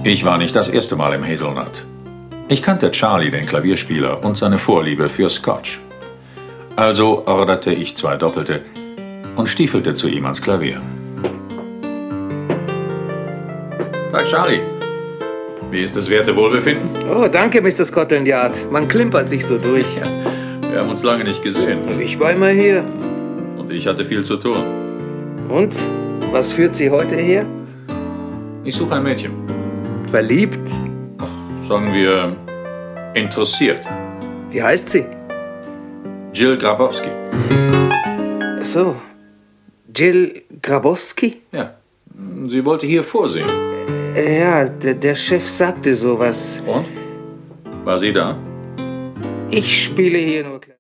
Ich war nicht das erste Mal im Hazelnut. Ich kannte Charlie, den Klavierspieler, und seine Vorliebe für Scotch. Also orderte ich 2 Doppelte und stiefelte zu ihm ans Klavier. Tag, Charlie. Wie ist das werte Wohlbefinden? Oh, danke, Mr. Scotland Yard. Man klimpert sich so durch. Ja, wir haben uns lange nicht gesehen. Ich war immer hier. Und ich hatte viel zu tun. Und? Was führt Sie heute her? Ich suche ein Mädchen. Verliebt? Sagen wir, interessiert. Wie heißt sie? Jill Grabowski. Ach so. Jill Grabowski? Ja, sie wollte hier vorsehen. Ja, der Chef sagte sowas. Und? War sie da? Ich spiele hier nur